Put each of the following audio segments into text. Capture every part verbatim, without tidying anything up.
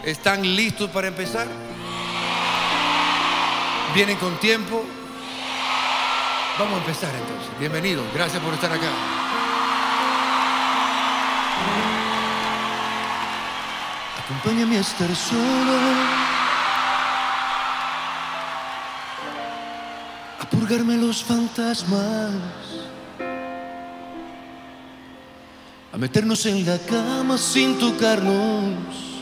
¿Están listos para empezar? ¿Vienen con tiempo? Vamos a empezar entonces. Bienvenidos, gracias por estar acá. Acompáñame a estar solo, a purgarme los fantasmas, a meternos en la cama sin tocarnos.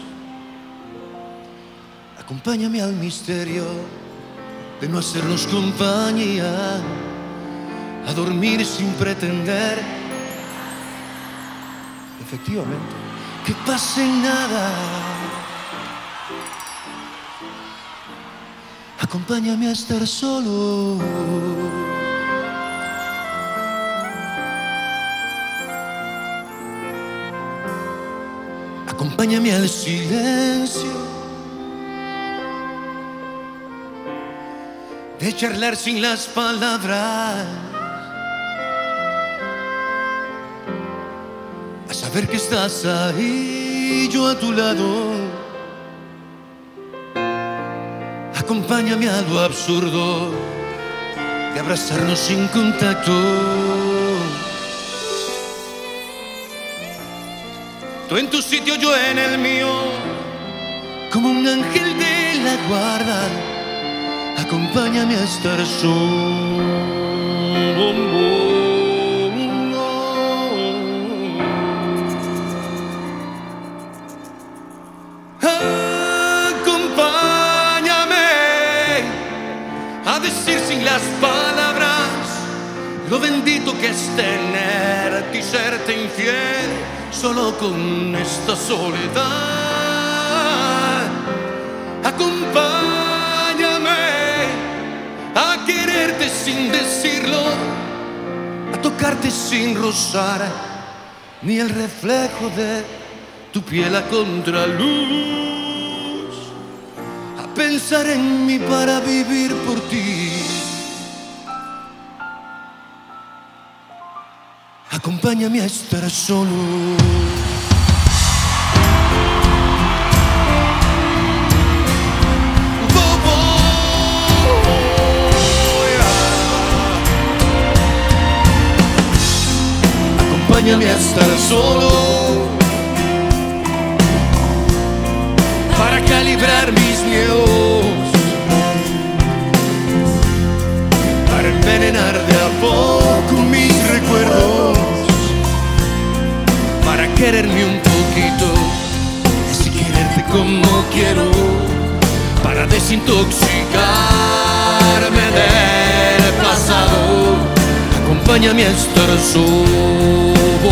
Acompáñame al misterio de no hacernos compañía, a dormir sin pretender, efectivamente, que pase nada. Acompáñame a estar solo, acompáñame al silencio de charlar sin las palabras, a saber que estás ahí, yo a tu lado. Acompáñame a lo absurdo de abrazarnos sin contacto. Tú en tu sitio, yo en el mío, como un ángel de la guarda. Acompáñame a estar solo. A decir sin las palabras lo bendito que es tenerte y serte infiel solo con esta soledad. Acompáñame a quererte sin decirlo, a tocarte sin rozar ni el reflejo de tu piel a contraluz, a pensar en mí para vivir por ti. Acompáñame a estar solo. Acompáñame a estar solo para calibrar mis miedos, para envenenar de a poco mis recuerdos, para quererme un poquito, así quererte como quiero, para desintoxicarme del pasado. Acompáñame a estar solo.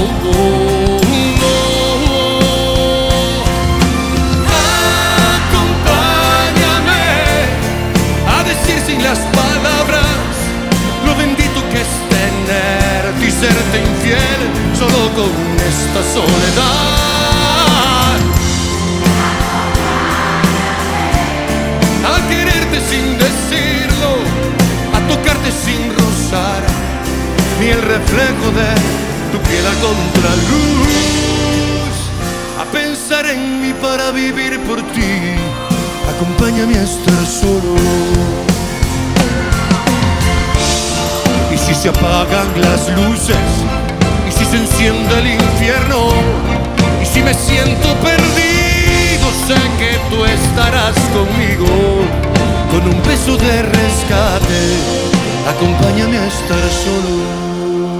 Acompáñame a decir sin las palabras lo bendito que es tenerte y serte infiel solo con esta soledad. A quererte sin decirlo, a tocarte sin rozar ni el reflejo de tu piel a contraluz, a pensar en mí para vivir por ti. Acompáñame a estar solo. Y si se apagan las luces, y si se enciende el infierno, y si me siento perdido, sé que tú estarás conmigo con un beso de rescate. Acompáñame a estar solo.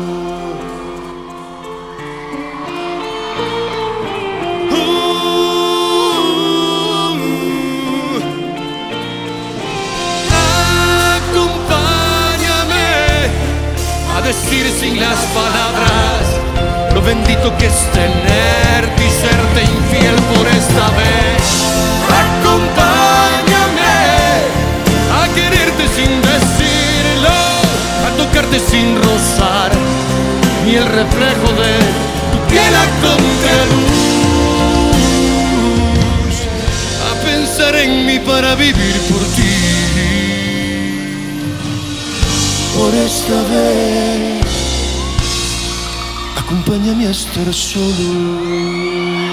Decir sin las palabras lo bendito que es tenerte y serte infiel por esta vez. Acompáñame a quererte sin decirlo, a tocarte sin rozar ni el reflejo de tu piel a contraluz, a pensar en mí para vivir por ti. Por esta vez, acompáñame a estar solo.